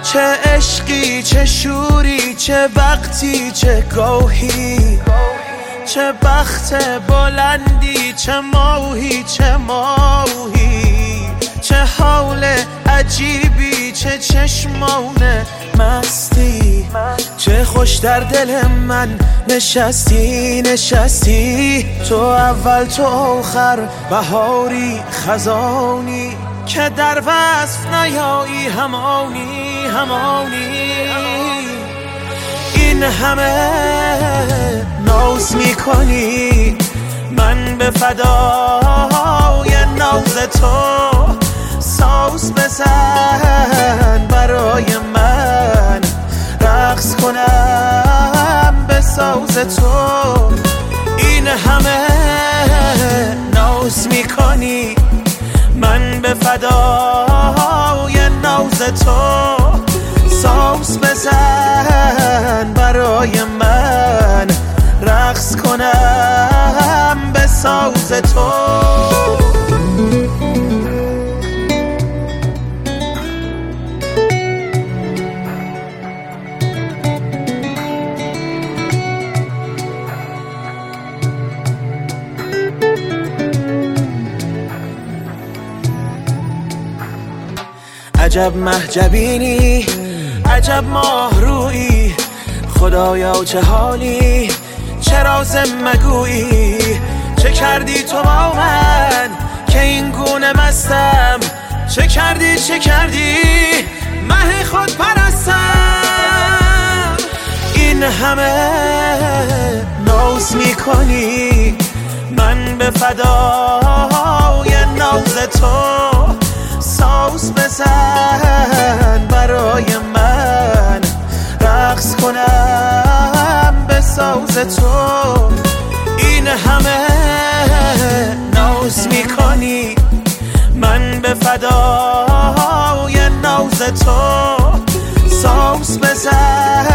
چه عشقی چه شوری چه وقتی چه گاهی، چه بخت بلندی چه ماهی چه ماهی، چه حال عجیبی چه چشمان مستی، چه خوش در دل من نشستی نشستی. تو اول تو آخر بهاری خزانی که در وصف نیایی همانی همانی. این همه ناز میکنی من به فدای ناز تو، ساز بزن برای من رقص کنم به ساز تو. این همه ناز میکنی من به فدای ناز تو، ساز بزن برای من رقص کنم به ساز تو. عجب محجبینی عجب ماه رویی، خدایا چه حالی چه راز مگویی، چه کردی تو با من که این گونه مستم، چه کردی مه خود پرستم. این همه ناز میکنی من به فدای ناز تو، ساز بزن برای من رقص کنم به ساز تو. این همه ناز میکنی من به فدای ناز تو، ساز بزن